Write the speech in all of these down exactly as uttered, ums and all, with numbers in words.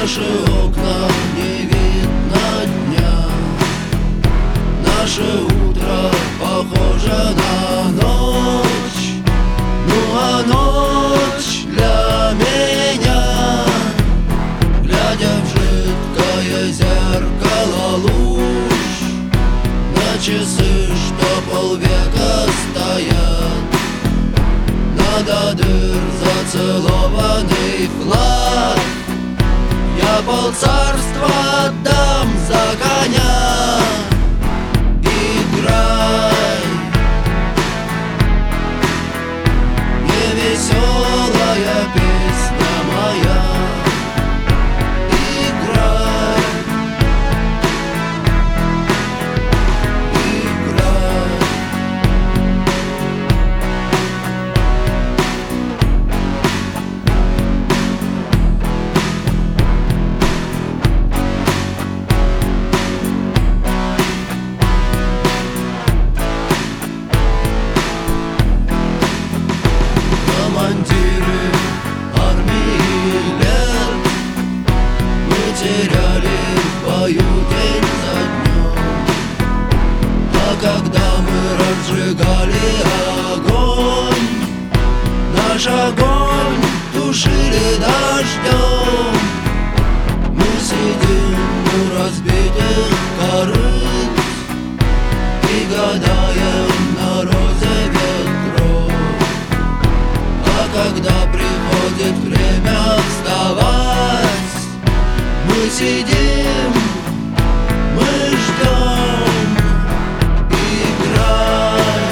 наши окна не видно дня. Наше утро похоже на ночь. Ну а ночь для меня, глядя в жидкое зеркало луж, на часы, что полвека стоят, надо дыр зацелованный флаг. Я полцарства отдам за коня. Играй, невеселая песня моя. Играй, играй. Командиры армии лет мы теряли в бою день за днем. А когда мы разжигали огонь, наш огонь тушили дождем. Мы сидим у разбитых корыт и гадаем на розе ветров. Когда приходит время вставать, мы сидим, мы ждем. Играй,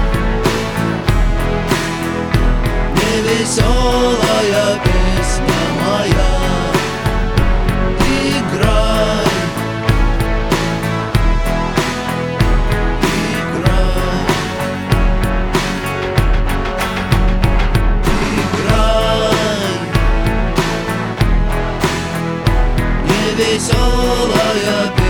невеселая песня моя. Играй, веселая песня.